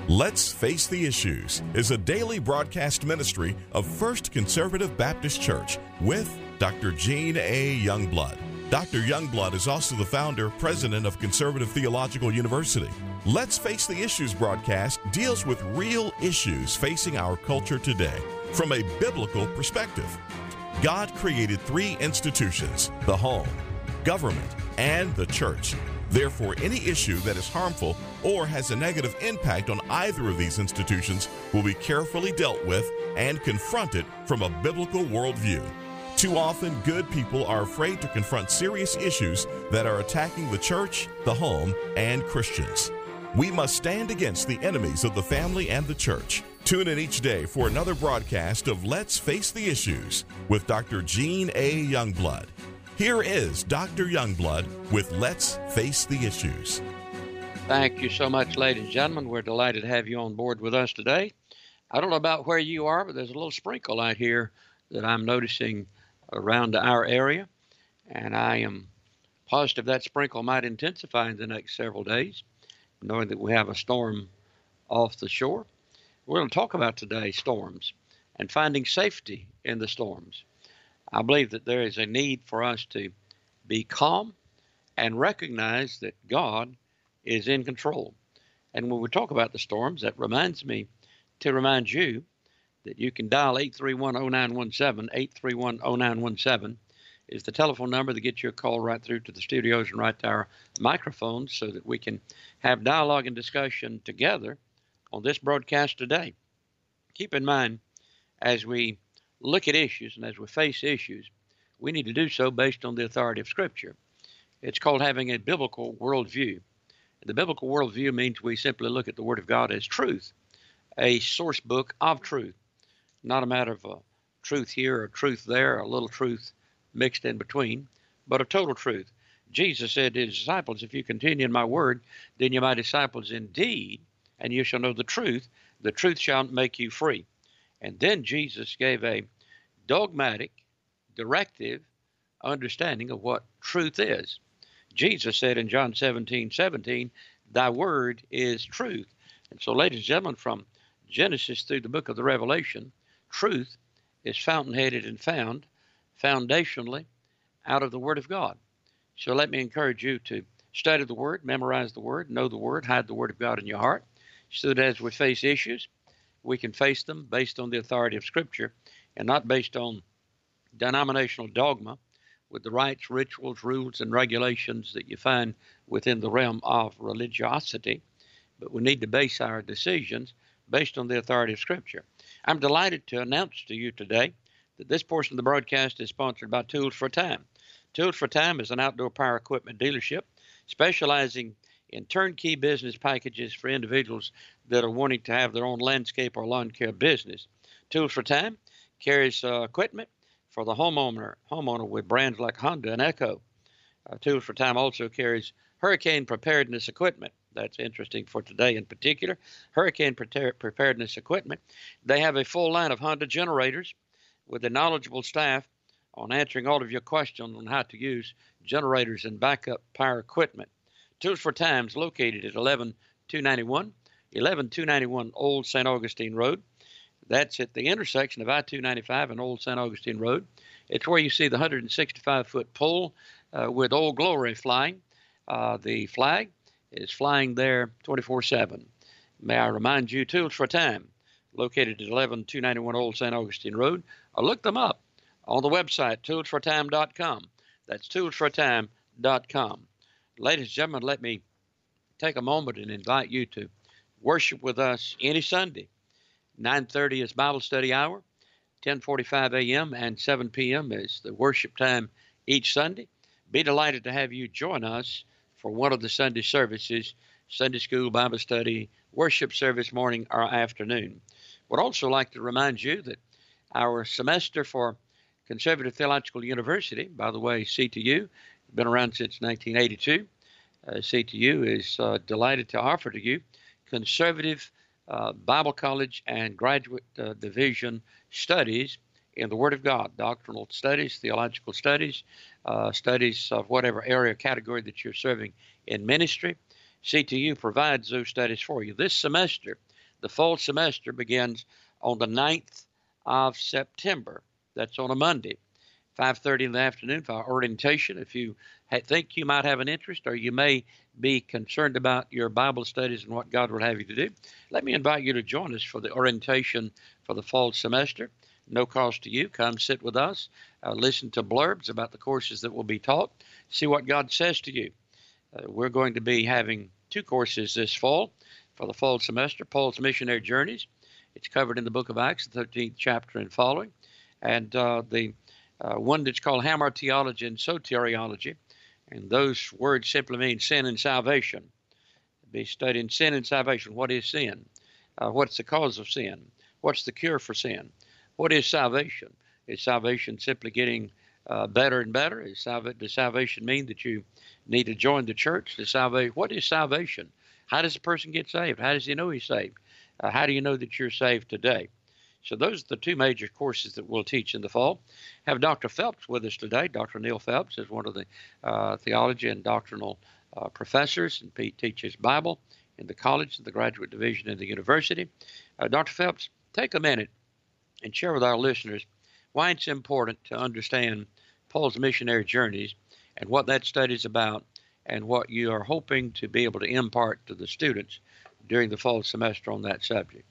Let's Face the Issues is a daily broadcast ministry of First Conservative Baptist Church with Dr. Gene A. Youngblood. Dr. Youngblood is also the founder, president of Conservative Theological University. Let's Face the Issues broadcast deals with real issues facing our culture today from a biblical perspective. God created three institutions: the home, government, and the church. Therefore, any issue that is harmful or has a negative impact on either of these institutions will be carefully dealt with and confronted from a biblical worldview. Too often, good people are afraid to confront serious issues that are attacking the church, the home, and Christians. We must stand against the enemies of the family and the church. Tune in each day for another broadcast of Let's Face the Issues with Dr. Gene A. Youngblood. Here is Dr. Youngblood with Let's Face the Issues. Thank you so much, ladies and gentlemen. We're delighted to have you on board with us today. I don't know about where you are, but there's a little sprinkle out here that I'm noticing around our area, and I am positive that sprinkle might intensify in the next several days, knowing that we have a storm off the shore. We're going to talk about today storms and finding safety in the storms. I believe that there is a need for us to be calm and recognize that God is in control. And when we talk about the storms, that reminds me to remind you that you can dial 831-0917. 831-0917 is the telephone number that gets your call right through to the studios and right to our microphones so that we can have dialogue and discussion together on this broadcast today. Keep in mind, as we look at issues and as we face issues, we need to do so based on the authority of Scripture. It's called having a biblical worldview. The biblical worldview means we simply look at the Word of God as truth, a source book of truth, not a matter of a truth here or truth there, or a little truth mixed in between, but a total truth. Jesus said to his disciples, if you continue in my word, then you're my disciples indeed, and you shall know the truth. The truth shall make you free. And then Jesus gave a dogmatic, directive understanding of what truth is. Jesus said in John 17:17, thy word is truth. And so, ladies and gentlemen, from Genesis through the book of the Revelation, truth is fountainheaded and found foundationally out of the Word of God. So let me encourage you to study the Word, memorize the Word, know the Word, hide the Word of God in your heart, so that as we face issues, we can face them based on the authority of Scripture and not based on denominational dogma with the rites, rituals, rules, and regulations that you find within the realm of religiosity. But we need to base our decisions based on the authority of Scripture. I'm delighted to announce to you today that this portion of the broadcast is sponsored by Tools for Time. Tools for Time is an outdoor power equipment dealership specializing in turnkey business packages for individuals that are wanting to have their own landscape or lawn care business. Tools for Time carries equipment for the homeowner with brands like Honda and Echo. Tools for Time also carries hurricane preparedness equipment. That's interesting for today in particular. Hurricane preparedness equipment. They have a full line of Honda generators with a knowledgeable staff on answering all of your questions on how to use generators and backup power equipment. Tools for Time is located at 11291 Old St. Augustine Road. That's at the intersection of I-295 and Old St. Augustine Road. It's where you see the 165-foot pole with Old Glory flying. The flag is flying there 24/7. May I remind you, Tools for Time, located at 11291 Old St. Augustine Road, or look them up on the website, toolsfortime.com. That's toolsfortime.com. Ladies and gentlemen, let me take a moment and invite you to worship with us any Sunday. 9:30 is Bible study hour, 10:45 a.m. and 7 p.m. is the worship time each Sunday. Be delighted to have you join us for one of the Sunday services, Sunday school, Bible study, worship service, morning or afternoon. Would also like to remind you that our semester for Conservative Theological University, by the way, CTU, been around since 1982. CTU is delighted to offer to you Conservative Bible College and Graduate Division studies in the Word of God, doctrinal studies, theological studies, studies of whatever area or category that you're serving in ministry. CTU provides those studies for you. This semester, The fall semester begins on the 9th of September. That's on a Monday, 5:30 in the afternoon for our orientation. If you think you might have an interest, or you may be concerned about your Bible studies and what God would have you to do, let me invite you to join us for the orientation for the fall semester. No cost to you. Come sit with us, listen to blurbs about the courses that will be taught, see what God says to you. We're going to be having 2 courses this fall for the fall semester. Paul's Missionary Journeys. It's covered in the book of Acts, the 13th chapter and following. And the one that's called Hamartiology and Soteriology. And those words simply mean sin and salvation. Be studying sin and salvation. What is sin? What's the cause of sin? What's the cure for sin? What is salvation? Is salvation simply getting better and better? Does salvation mean that you need to join the church? What is salvation? How does a person get saved? How does he know he's saved? How do you know that you're saved today? So those are the 2 major courses that we'll teach in the fall. Have Dr. Phelps with us today. Dr. Neil Phelps is one of the theology and doctrinal professors, and he teaches Bible in the college, the graduate division, and the university. Dr. Phelps, take a minute and share with our listeners why it's important to understand Paul's missionary journeys and what that study is about, and what you are hoping to be able to impart to the students during the fall semester on that subject.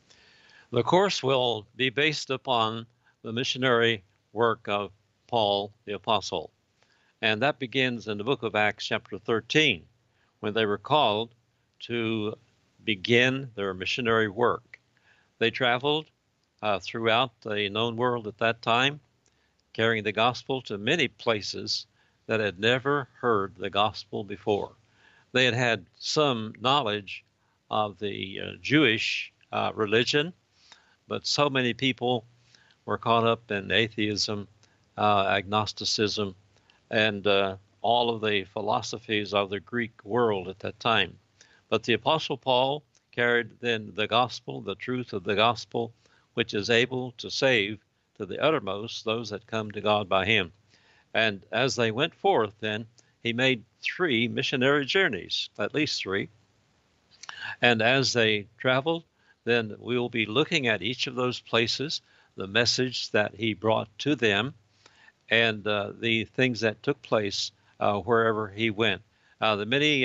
The course will be based upon the missionary work of Paul the Apostle, and that begins in the book of Acts chapter 13, when they were called to begin their missionary work. They traveled throughout the known world at that time, carrying the gospel to many places that had never heard the gospel before. They had had some knowledge of the Jewish religion, but so many people were caught up in atheism, agnosticism, and all of the philosophies of the Greek world at that time. But the Apostle Paul carried then the gospel, the truth of the gospel, which is able to save to the uttermost those that come to God by him. And as they went forth, then, he made 3 missionary journeys, at least 3. And as they traveled, then we will be looking at each of those places, the message that he brought to them, and the things that took place wherever he went. The many,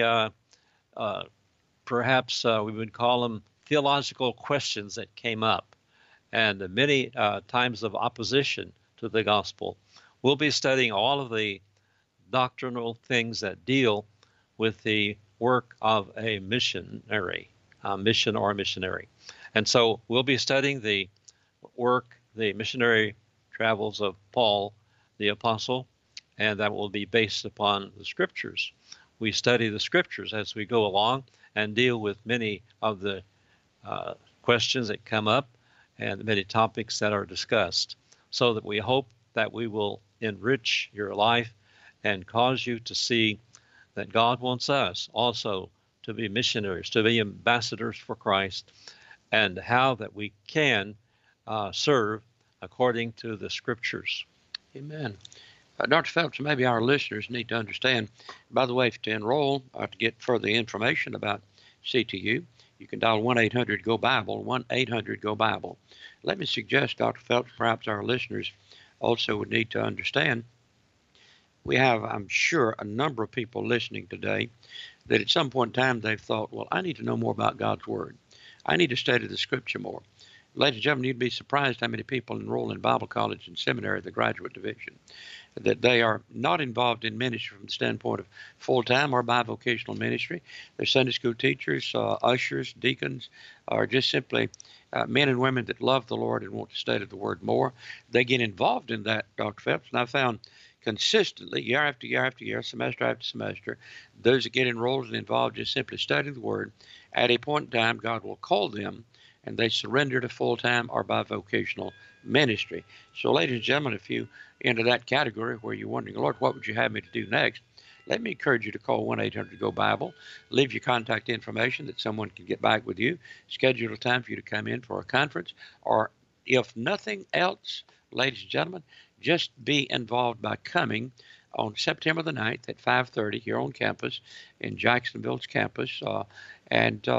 perhaps we would call them theological questions that came up, and the many times of opposition to the gospel. We'll be studying all of the doctrinal things that deal with the work of a missionary, mission or missionary. And so we'll be studying the work, the missionary travels of Paul the Apostle, and that will be based upon the Scriptures. We study the Scriptures as we go along and deal with many of the questions that come up and many topics that are discussed, so that we hope that we will enrich your life and cause you to see that God wants us also to be missionaries, to be ambassadors for Christ, and how that we can serve according to the Scriptures. Amen. Dr. Phelps, maybe our listeners need to understand, by the way, to enroll or to get further information about CTU, you can dial 1-800-GO-BIBLE, 1-800-GO-BIBLE. Let me suggest, Dr. Phelps, perhaps our listeners also would need to understand, we have, I'm sure, a number of people listening today that at some point in time they've thought, well, I need to know more about God's Word. I need to study the Scripture more. Ladies and gentlemen, you'd be surprised how many people enroll in Bible college and seminary, the graduate division, that they are not involved in ministry from the standpoint of full-time or bivocational ministry. They're Sunday school teachers, ushers, deacons, or just simply men and women that love the Lord and want to study the Word more. They get involved in that, Dr. Phelps, and I found consistently, year after year after year, semester after semester, those that get enrolled and involved just simply studying the Word, at a point in time, God will call them and they surrender to full-time or bivocational ministry. So, ladies and gentlemen, if you enter that category where you're wondering, Lord, what would you have me to do next? Let me encourage you to call 1-800-GO-BIBLE. Leave your contact information that someone can get back with you. Schedule a time for you to come in for a conference. Or if nothing else, ladies and gentlemen, just be involved by coming on September the 9th at 5:30 here on campus in Jacksonville's campus.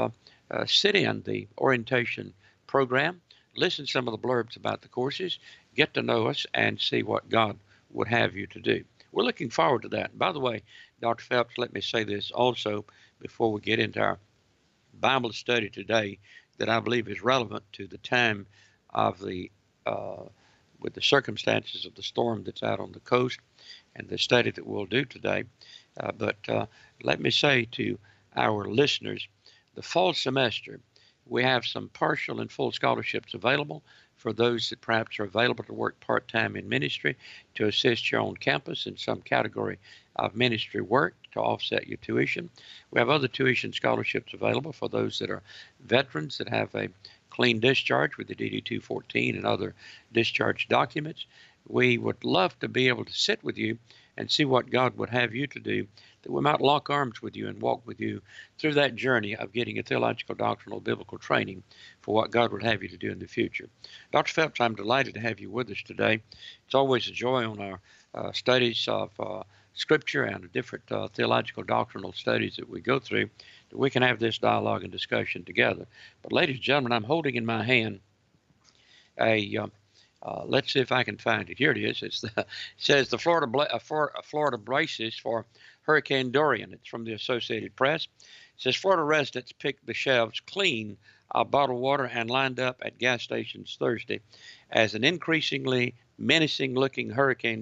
sit in the orientation program, listen to some of the blurbs about the courses, get to know us, and see what God would have you to do. We're looking forward to that. By the way, Dr. Phelps, let me say this also before we get into our Bible study today that I believe is relevant to the time of with the circumstances of the storm that's out on the coast and the study that we'll do today. But let me say to our listeners, the fall semester, we have some partial and full scholarships available for those that perhaps are available to work part-time in ministry to assist you on campus in some category of ministry work to offset your tuition. We have other tuition scholarships available for those that are veterans that have a clean discharge with the DD-214 and other discharge documents. We would love to be able to sit with you and see what God would have you to do, that we might lock arms with you and walk with you through that journey of getting a theological, doctrinal, biblical training for what God would have you to do in the future. Dr. Phelps, I'm delighted to have you with us today. It's always a joy on our studies of Scripture and the different theological, doctrinal studies that we go through, that we can have this dialogue and discussion together. But ladies and gentlemen, I'm holding in my hand let's see if I can find it. Here it is. It says the Florida braces for Hurricane Dorian. It's from the Associated Press. It says Florida residents picked the shelves clean of bottled water and lined up at gas stations Thursday as an increasingly menacing-looking Hurricane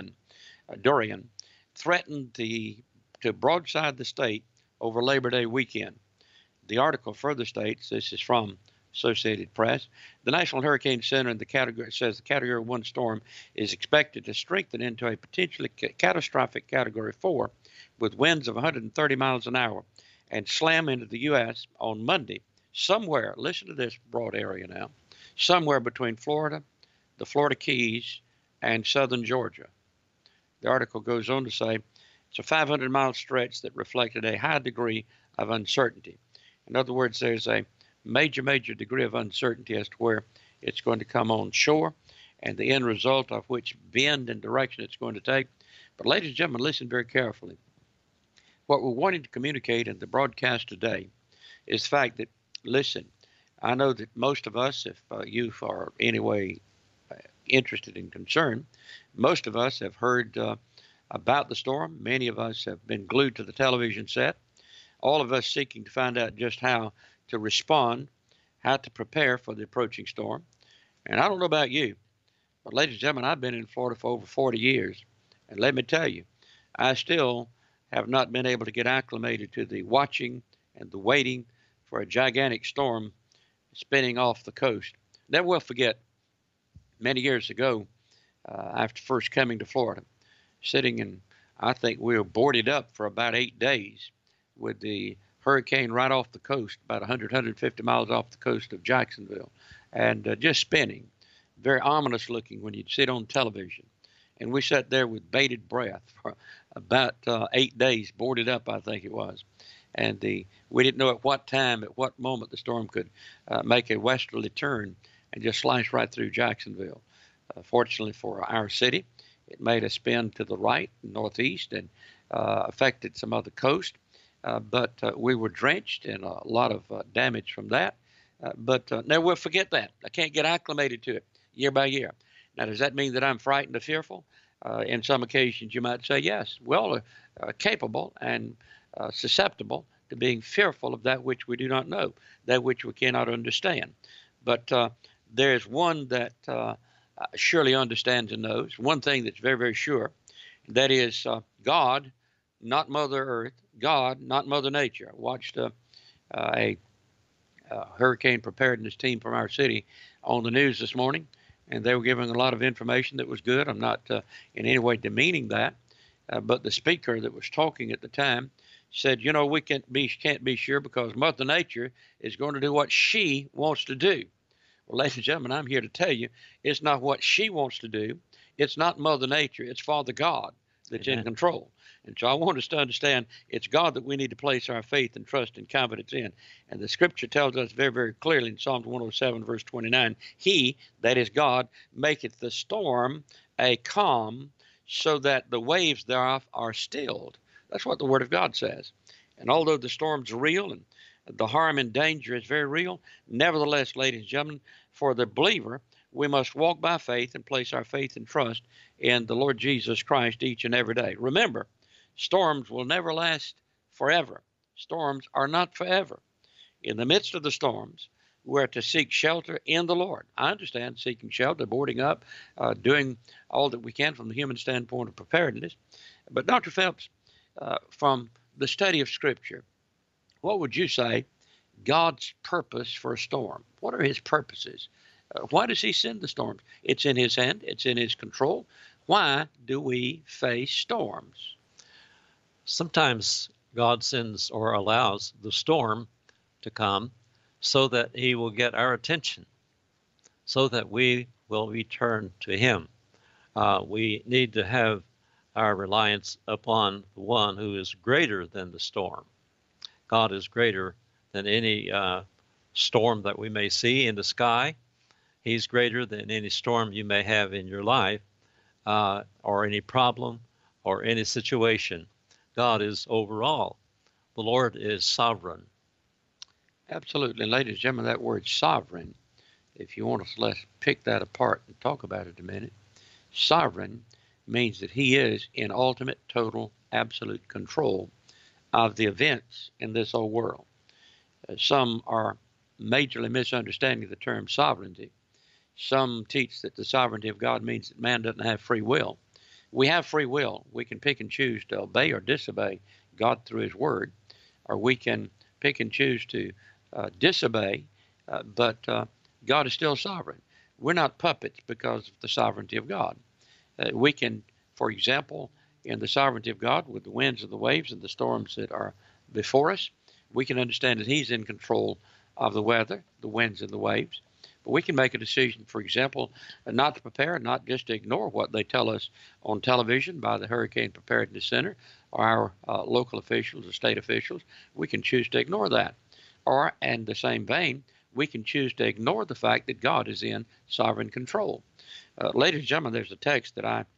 Dorian threatened to broadside the state over Labor Day weekend. The article further states, this is from Associated Press, the National Hurricane Center in the category says the Category 1 storm is expected to strengthen into a potentially catastrophic Category 4 with winds of 130 miles an hour and slam into the U.S. on Monday somewhere, listen to this broad area now, somewhere between Florida, the Florida Keys, and southern Georgia. The article goes on to say it's a 500-mile stretch that reflected a high degree of uncertainty. In other words, there's a major degree of uncertainty as to where it's going to come on shore and the end result of which bend and direction it's going to take. But ladies and gentlemen, listen very carefully. What we're wanting to communicate in the broadcast today is the fact that, listen, I know that most of us, if you are anyway interested and concerned, most of us have heard about the storm. Many of us have been glued to the television set, all of us seeking to find out just how to respond, how to prepare for the approaching storm. And I don't know about you, but ladies and gentlemen, I've been in Florida for over 40 years. And let me tell you, I still have not been able to get acclimated to the watching and the waiting for a gigantic storm spinning off the coast. Never will forget, many years ago, after first coming to Florida, sitting in, I think we were boarded up for about 8 days with the hurricane right off the coast, about 150 miles off the coast of Jacksonville, and just spinning, very ominous looking when you'd sit on television. And we sat there with bated breath for about 8 days, boarded up, I think it was. And we didn't know at what time, at what moment the storm could make a westerly turn and just slice right through Jacksonville. Fortunately for our city, it made a spin to the right, northeast, and affected some other coast. But we were drenched and a lot of damage from that. But never will forget that. I can't get acclimated to it year by year. Now, does that mean that I'm frightened or fearful? In some occasions, you might say yes. Well, capable and susceptible to being fearful of that which we do not know, that which we cannot understand. But there is one that surely understands and knows. One thing that's very, very sure, that is God, not Mother Earth, God, not Mother Nature. I watched a hurricane preparedness team from our city on the news this morning, and they were giving a lot of information that was good. I'm not in any way demeaning that, but the speaker that was talking at the time said, you know, we can't be sure because Mother Nature is going to do what she wants to do. Well, ladies and gentlemen, I'm here to tell you it's not what she wants to do. It's not Mother Nature. It's Father God that's in control. And so I want us to understand it's God that we need to place our faith and trust and confidence in. And the Scripture tells us very, very clearly in Psalms 107, verse 29, He, that is God, maketh the storm a calm so that the waves thereof are stilled. That's what the Word of God says. And although the storm's real and The harm and danger is very real. Nevertheless, ladies and gentlemen, for the believer, we must walk by faith and place our faith and trust in the Lord Jesus Christ each and every day. Remember, storms will never last forever. Storms are not forever. In the midst of the storms, we're to seek shelter in the Lord. I understand seeking shelter, boarding up, doing all that we can from the human standpoint of preparedness. But Dr. Phelps, from the study of Scripture, what would you say God's purpose for a storm? What are his purposes? Why does he send the storms? It's in his hand. It's in his control. Why do we face storms? Sometimes God sends or allows the storm to come so that he will get our attention, so that we will return to him. We need to have our reliance upon the one who is greater than the storm. God is greater than any storm that we may see in the sky. He's greater than any storm you may have in your life, or any problem or any situation. God is over all. The Lord is sovereign. Absolutely. Ladies and gentlemen, that word sovereign, if you want us, let's pick that apart and talk about it a minute. Sovereign means that he is in ultimate, total, absolute control of the events in this old world. Some are majorly misunderstanding the term sovereignty. Some teach that the sovereignty of God means that man doesn't have free will. We have free will. We can pick and choose to obey or disobey God through his word, or we can pick and choose to disobey, but God is still sovereign. We're not puppets because of the sovereignty of God. We can, for example, in the sovereignty of God, with the winds and the waves and the storms that are before us, we can understand that he's in control of the weather, the winds and the waves. But we can make a decision, for example, not to prepare, not just to ignore what they tell us on television by the Hurricane Preparedness Center or our local officials or state officials. We can choose to ignore that. Or, in the same vein, we can choose to ignore the fact that God is in sovereign control. Ladies and gentlemen, there's a text that I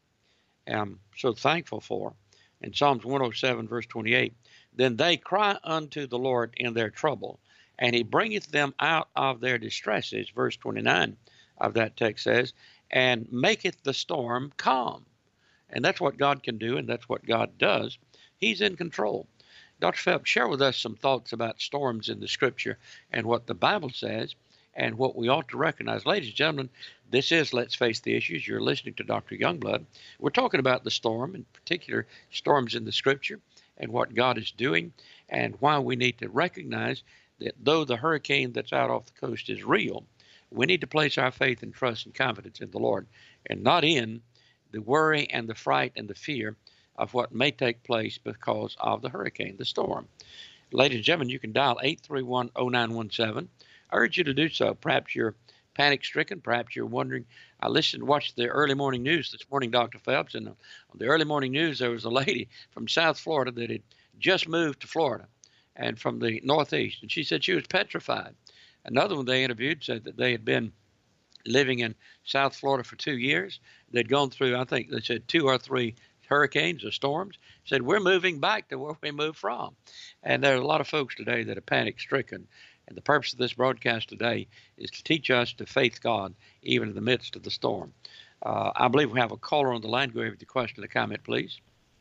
am so thankful for in Psalms 107, verse 28. Then they cry unto the Lord in their trouble, and he bringeth them out of their distresses, verse 29 of that text says, and maketh the storm calm. And that's what God can do, and that's what God does. He's in control. Dr. Phelps, share with us some thoughts about storms in the Scripture and what the Bible says and what we ought to recognize. Ladies and gentlemen, this is Let's Face the Issues. You're listening to Dr. Youngblood. We're talking about the storm, in particular storms in the Scripture, and what God is doing, and why we need to recognize that though the hurricane that's out off the coast is real, we need to place our faith and trust and confidence in the Lord, and not in the worry and the fright and the fear of what may take place because of the hurricane, the storm. Ladies and gentlemen, you can dial 831-0917. I urge you to do so. Perhaps you're panic-stricken. Perhaps you're wondering. I watched the early morning news this morning, Dr. Phelps, and on the early morning news, there was a lady from South Florida that had just moved to Florida and from the Northeast, and she said she was petrified. Another one they interviewed said that they had been living in South Florida for 2 years. They'd gone through, I think they said 2 or 3 hurricanes or storms. Said, we're moving back to where we moved from. And there are a lot of folks today that are panic-stricken. And the purpose of this broadcast today is to teach us to faith God even in the midst of the storm. I believe we have a caller on the line. Go ahead with your question or comment, please.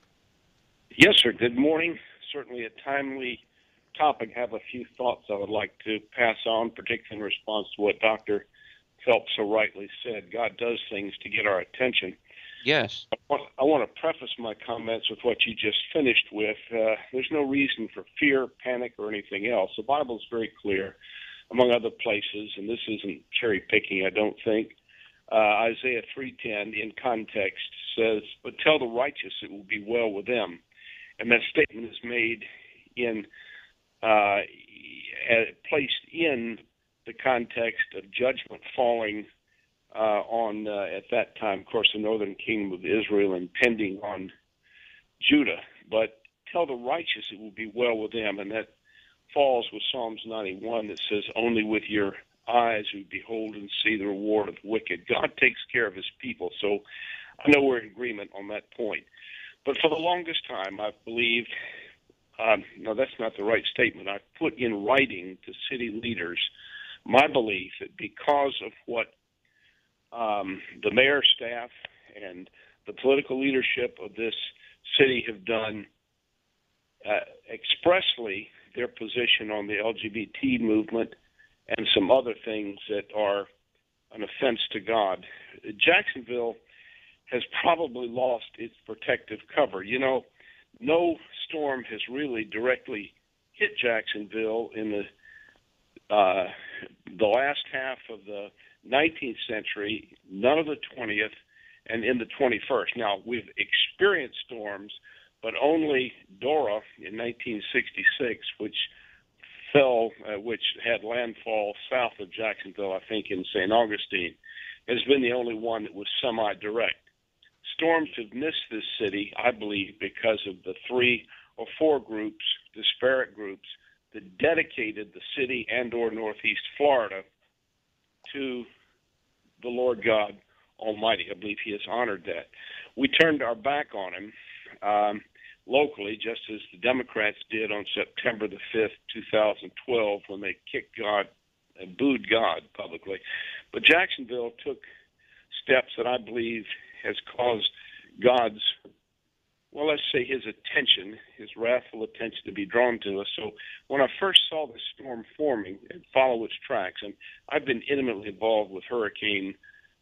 Yes, sir. Good morning. Certainly a timely topic. I have a few thoughts I would like to pass on, particularly in response to what Dr. Phelps so rightly said. God does things to get our attention. Yes. I want to preface my comments with what you just finished with. There's no reason for fear, panic, or anything else. The Bible is very clear, among other places, and this isn't cherry-picking, I don't think. Isaiah 3:10, in context, says, but tell the righteous it will be well with them. And that statement is made in, placed in the context of judgment falling on, at that time, of course, the northern kingdom of Israel impending on Judah. But tell the righteous it will be well with them. And that falls with Psalms 91 that says, only with your eyes you behold and see the reward of the wicked. God takes care of his people. So I know we're in agreement on that point. But for the longest time, I've believed no, that's not the right statement. I put in writing to city leaders my belief that because of what the mayor's staff and the political leadership of this city have done, expressly their position on the LGBT movement and some other things that are an offense to God. Jacksonville has probably lost its protective cover. You know, no storm has really directly hit Jacksonville in the last half of the 19th century, none of the 20th, and in the 21st. Now, we've experienced storms, but only Dora in 1966, which had landfall south of Jacksonville, I think in St. Augustine, has been the only one that was semi-direct. Storms have missed this city, I believe, because of the 3 or 4 groups, disparate groups, that dedicated the city and or Northeast Florida to the Lord God Almighty. I believe he has honored that. We turned our back on him locally, just as the Democrats did on September the 5th, 2012, when they kicked God and booed God publicly. But Jacksonville took steps that I believe has caused God's, well, let's say his attention, his wrathful attention to be drawn to us. So when I first saw the storm forming and follow its tracks, and I've been intimately involved with hurricane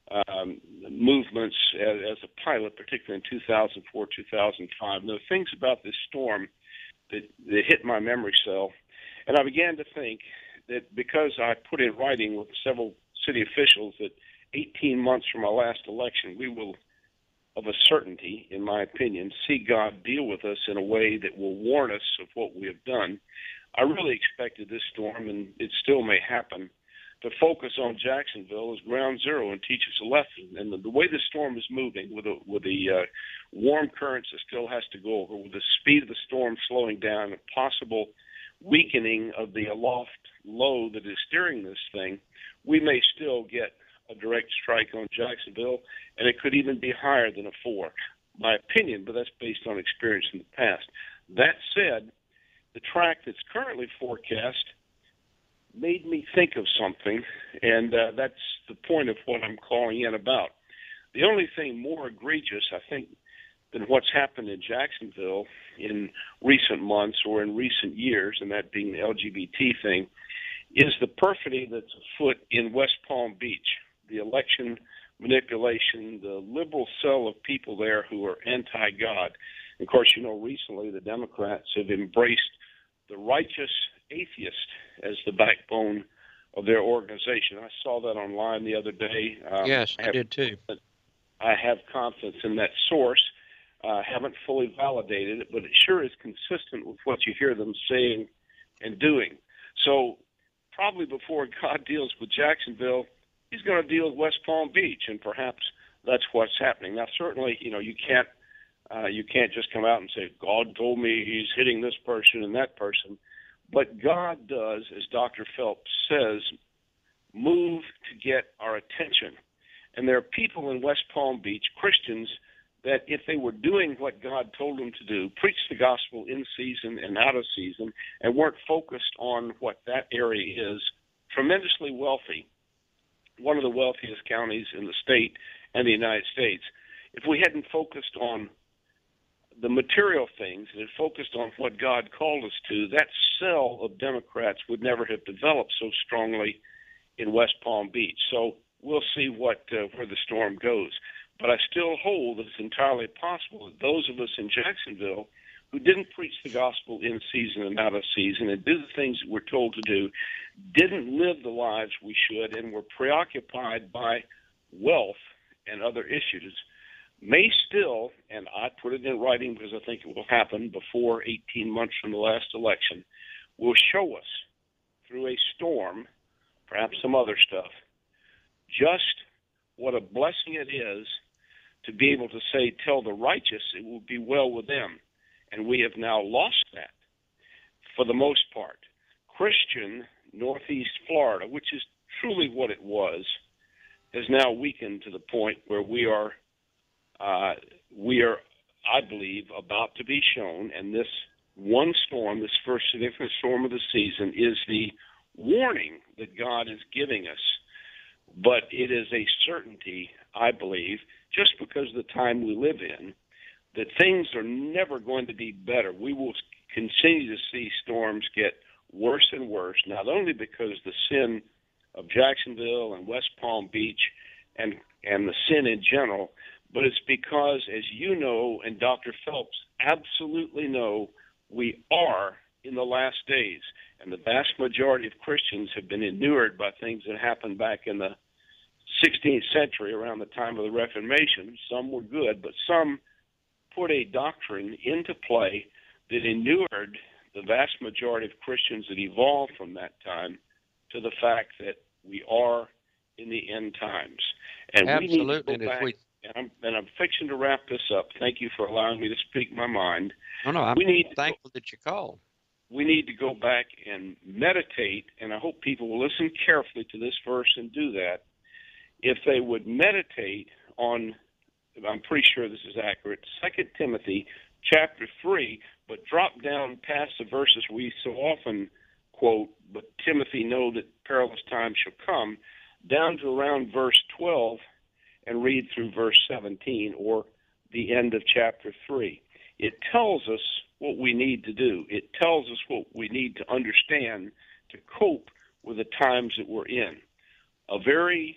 movements as a pilot, particularly in 2004, 2005. And there are things about this storm that hit my memory cell. And I began to think that because I put in writing with several city officials that 18 months from our last election, we will, of a certainty, in my opinion, see God deal with us in a way that will warn us of what we have done. I really expected this storm, and it still may happen, to focus on Jacksonville as ground zero and teach us a lesson. And the way the storm is moving, with the warm currents that still has to go over, with the speed of the storm slowing down, a possible weakening of the aloft low that is steering this thing, we may still get a direct strike on Jacksonville, and it could even be higher than a 4. My opinion, but that's based on experience in the past. That said, the track that's currently forecast made me think of something, and that's the point of what I'm calling in about. The only thing more egregious, I think, than what's happened in Jacksonville in recent months or in recent years, and that being the LGBT thing, is the perfidy that's afoot in West Palm Beach, the election manipulation, the liberal cell of people there who are anti-God. Of course, you know, recently the Democrats have embraced the righteous atheist as the backbone of their organization. I saw that online the other day. Yes, I did too. I have confidence in that source. Haven't fully validated it, but it sure is consistent with what you hear them saying and doing. So probably before God deals with Jacksonville, he's going to deal with West Palm Beach, and perhaps that's what's happening. Now, certainly, you know, you can't just come out and say, God told me he's hitting this person and that person. But God does, as Dr. Phelps says, move to get our attention. And there are people in West Palm Beach, Christians, that if they were doing what God told them to do, preach the gospel in season and out of season, and weren't focused on what that area is, tremendously wealthy, one of the wealthiest counties in the state and the United States, if we hadn't focused on the material things and had focused on what God called us to, that cell of Democrats would never have developed so strongly in West Palm Beach. So we'll see where the storm goes. But I still hold that it's entirely possible that those of us in Jacksonville who didn't preach the gospel in season and out of season and did the things that we're told to do, didn't live the lives we should, and were preoccupied by wealth and other issues, may still, and I put it in writing because I think it will happen before 18 months from the last election, will show us through a storm, perhaps some other stuff, just what a blessing it is to be able to say, tell the righteous it will be well with them. And we have now lost that for the most part. Christian Northeast Florida, which is truly what it was, has now weakened to the point where we are, I believe, about to be shown, and this one storm, this first significant storm of the season, is the warning that God is giving us. But it is a certainty, I believe, just because of the time we live in, that things are never going to be better. We will continue to see storms get worse and worse, not only because the sin of Jacksonville and West Palm Beach and the sin in general, but it's because, as you know, and Dr. Phelps absolutely know, we are in the last days. And the vast majority of Christians have been inured by things that happened back in the 16th century around the time of the Reformation. Some were good, but some put a doctrine into play that inured the vast majority of Christians that evolved from that time to the fact that we are in the end times. And absolutely. We need to go back, and I'm fixing to wrap this up. Thank you for allowing me to speak my mind. No, I'm thankful that you called. We need to go back and meditate, and I hope people will listen carefully to this verse and do that. If they would meditate on, I'm pretty sure this is accurate, 2 Timothy chapter 3, but drop down past the verses we so often quote, but Timothy know that perilous times shall come, down to around verse 12 and read through verse 17 or the end of chapter 3. It tells us what we need to do. It tells us what we need to understand to cope with the times that we're in. A very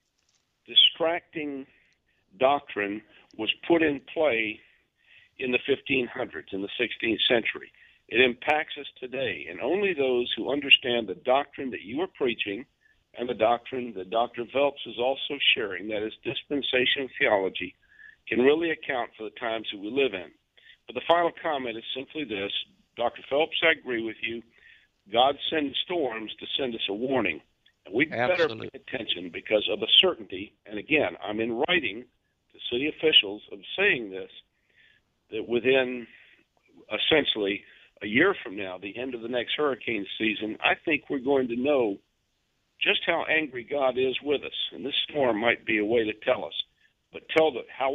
distracting doctrine was put in play in the 1500s, in the 16th century. It impacts us today, and only those who understand the doctrine that you are preaching and the doctrine that Dr. Phelps is also sharing, that is dispensational theology, can really account for the times that we live in. But the final comment is simply this. Dr. Phelps, I agree with you. God sends storms to send us a warning. And we better pay attention because of the certainty, and again, I'm in writing to city officials of saying this, that within essentially a year from now, the end of the next hurricane season, I think we're going to know just how angry God is with us. And this storm might be a way to tell us. But tell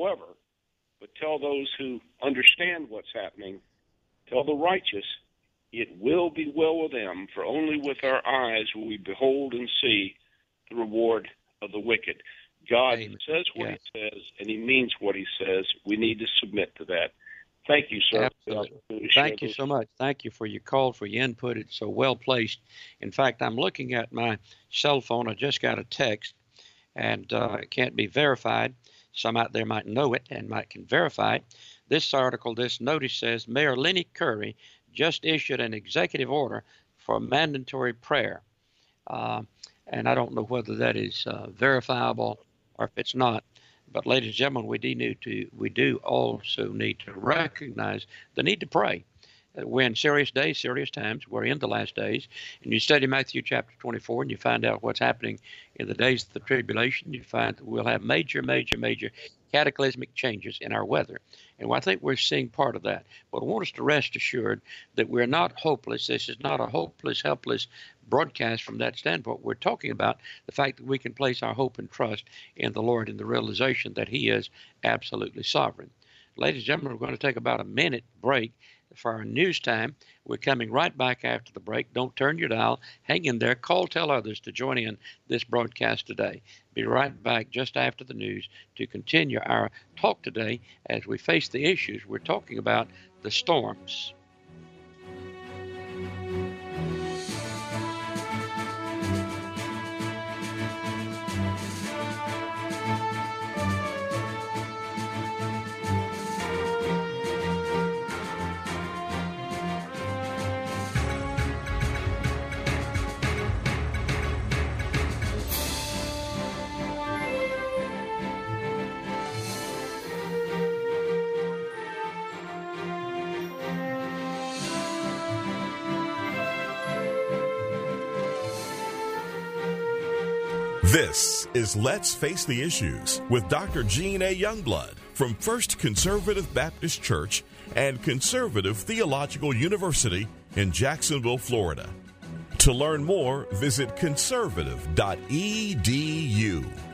those who understand what's happening, tell the righteous, it will be well with them, for only with our eyes will we behold and see the reward of the wicked. God says what he says, and he means what he says. We need to submit to that. Thank you, sir. Absolutely. Thank you so much. Thank you for your call, for your input. It's so well placed. In fact, I'm looking at my cell phone. I just got a text, and it can't be verified. Some out there might know it and can verify it. This article, this notice says, Mayor Lenny Curry just issued an executive order for mandatory prayer. And I don't know whether that is verifiable or if it's not. But, ladies and gentlemen, we do also need to recognize the need to pray. We're in serious days, serious times. We're in the last days. And you study Matthew chapter 24, and you find out what's happening in the days of the tribulation. You find that we'll have major cataclysmic changes in our weather. And I think we're seeing part of that. But I want us to rest assured that we're not hopeless. This is not a hopeless, helpless broadcast from that standpoint. We're talking about the fact that we can place our hope and trust in the Lord and the realization that he is absolutely sovereign. Ladies and gentlemen, we're going to take about a minute break for our news time. We're coming right back after the break. Don't turn your dial. Hang in there. Tell others to join in this broadcast today. Be right back just after the news to continue our talk today as we face the issues. We're talking about the storms. This is Let's Face the Issues with Dr. Gene A. Youngblood from First Conservative Baptist Church and Conservative Theological University in Jacksonville, Florida. To learn more, visit conservative.edu.